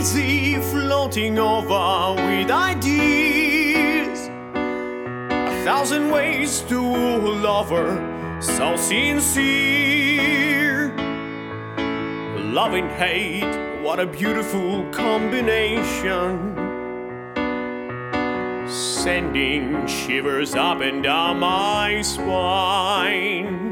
easy, floating over with ideas. 1,000 ways to woo a lover, so sincere. Love and hate, what a beautiful combination. Sending shivers up and down my spine.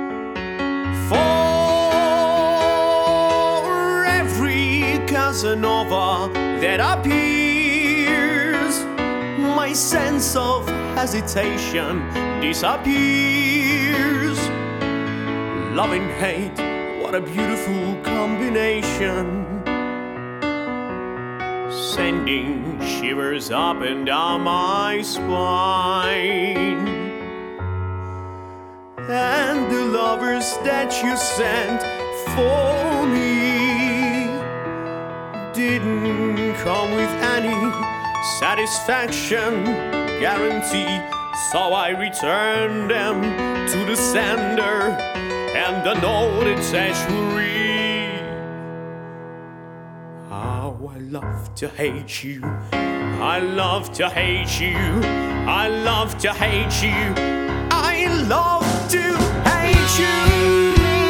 For every Casanova that appears, my sense of hesitation disappears. Love and hate, what a beautiful combination. Sending shivers up and down my spine. And the lovers that you sent for me didn't come with any satisfaction guarantee, so I returned them to the sender, and the note it says will read: how I love to hate you, I love to hate you, I love to hate you, I love to hate you.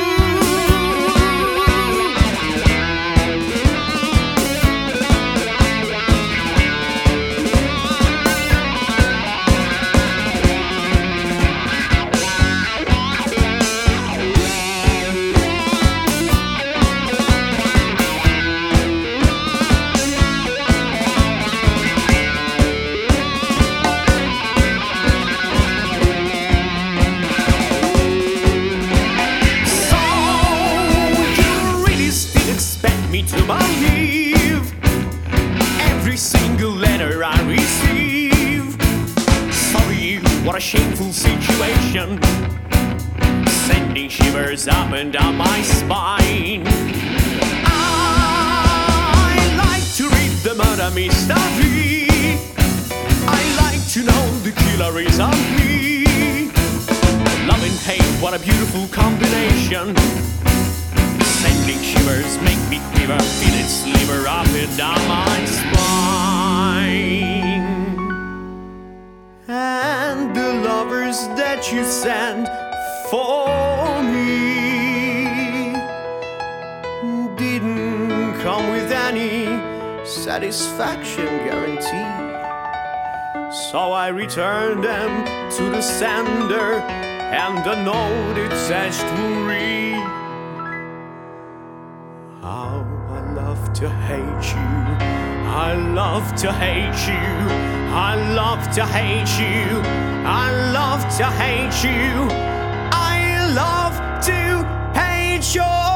To believe every single letter I receive. Sorry, what a shameful situation. Sending shivers up and down my spine. I like to read the murder mystery. I like to know the killer is on me. Love and hate, what a beautiful combination. Sending shivers make me quiver, feel it sliver up and down my spine. And the lovers that you sent for me didn't come with any satisfaction guarantee, so I returned them to the sender, and the note it says to read: how I love to hate you, I love to hate you, I love to hate you, I love to hate you, I love to hate you.